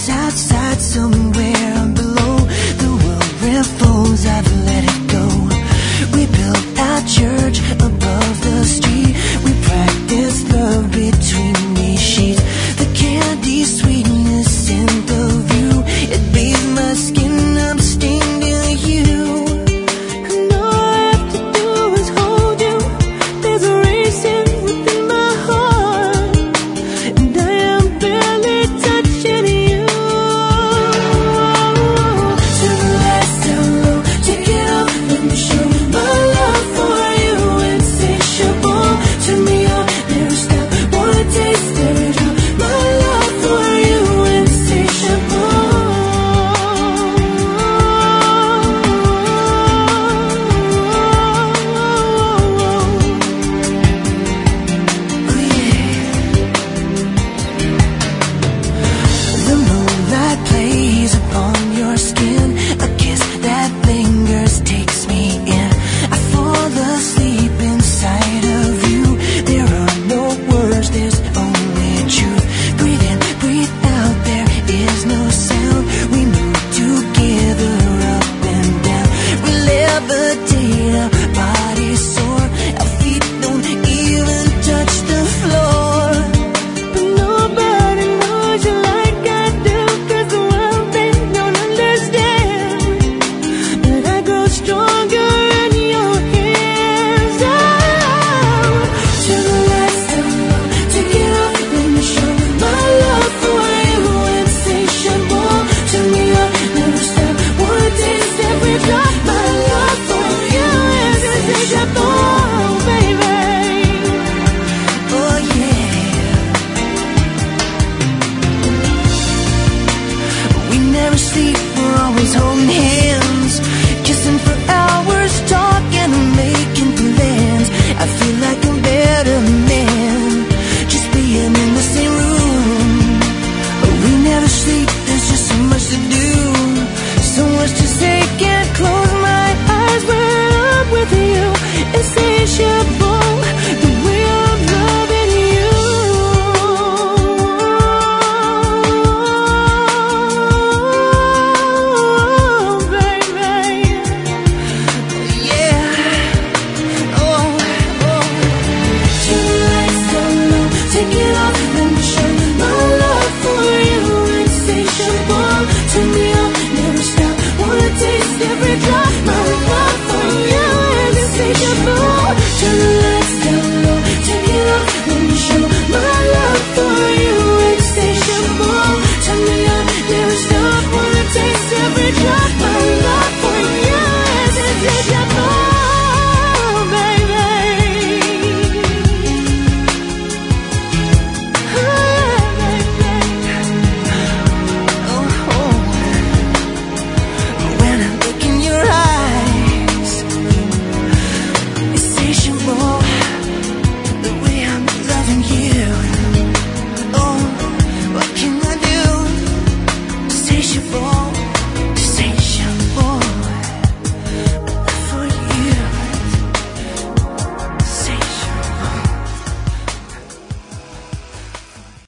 outside somewhere below the world revolves. I've let it go. We built our church above the street. We practiced love between these sheets. The candy sweetness in the view, it bathed my skin. I'm stained in you. And all I have to do is hold you. There's a racing within my heart, and I am barely touching you. Turn the lights down low, take it off, let me show my love for you, insatiable. Turn me on, never stop, wanna taste every drop. My love for you, insatiable. Oh yeah. The moonlight plays upon your skin. A kiss that lingers takes me in. I fall asleep inside of you. There are no words, there's only truth. Breathe in, breathe out, there is no sound. We move together up and down. We levitate, our bodies soar. Our feet don't even touch the floor. But nobody knows you like I do, 'cause the world, they don't understand. But I grow stronger in your hands. Oh, turn the lights down low, take it off, let me show my love for you, insatiable. Turn me on, never stop, wanna taste every drop. My love for you is insatiable, baby. Oh yeah. We never sleep, we're always holding hands, kissing for hours, talking and making plans. I feel like a better man, just being in the same room. We never sleep, there's just so much to do, so much to say, can't close my eyes when I'm with you. Insatiable, the way I'm loving you. Baby, yeah. Oh, oh. Turn the lights down low, take it off, let me show my love for you, insatiable. Turn me on, never stop, wanna taste every drop. My